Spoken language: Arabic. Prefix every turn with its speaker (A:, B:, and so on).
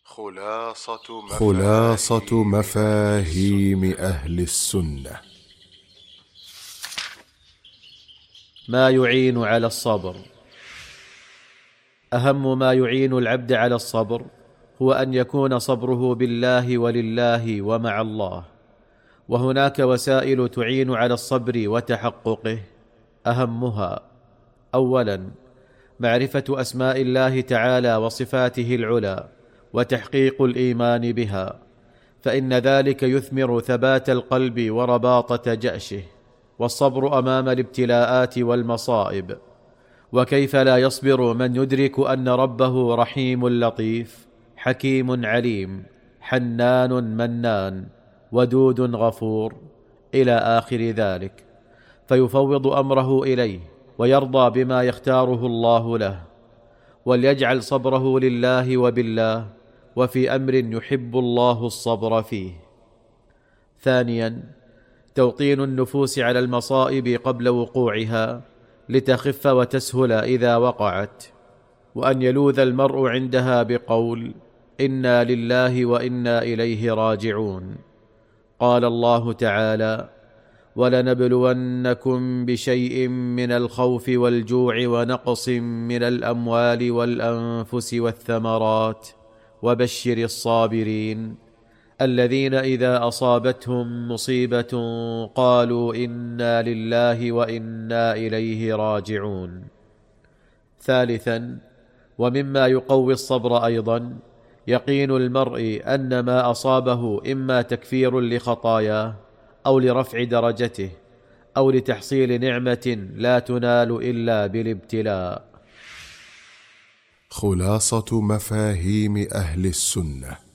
A: خلاصة مفاهيم أهل السنة.
B: ما يعين على الصبر. أهم ما يعين العبد على الصبر هو أن يكون صبره بالله ولله ومع الله، وهناك وسائل تعين على الصبر وتحققه. أهمها: أولا، معرفة أسماء الله تعالى وصفاته العلى وتحقيق الإيمان بها، فإن ذلك يثمر ثبات القلب ورباطة جأشه والصبر أمام الابتلاءات والمصائب. وكيف لا يصبر من يدرك أن ربه رحيم لطيف، حكيم عليم، حنان منان، ودود غفور، إلى آخر ذلك، فيفوض أمره إليه ويرضى بما يختاره الله له، وليجعل صبره لله وبالله وفي أمر يحب الله الصبر فيه. ثانيا، توطين النفوس على المصائب قبل وقوعها لتخف وتسهل إذا وقعت، وأن يلوذ المرء عندها بقول: إنا لله وإنا إليه راجعون. قال الله تعالى: ولنبلونكم بشيء من الخوف والجوع ونقص من الأموال والأنفس والثمرات وبشر الصابرين الذين إذا أصابتهم مصيبة قالوا إنا لله وإنا إليه راجعون. ثالثا، ومما يقوي الصبر أيضا يقين المرء أن ما أصابه إما تكفير لخطاياه أو لرفع درجته أو لتحصيل نعمة لا تنال إلا بالابتلاء.
A: خلاصة مفاهيم أهل السنة.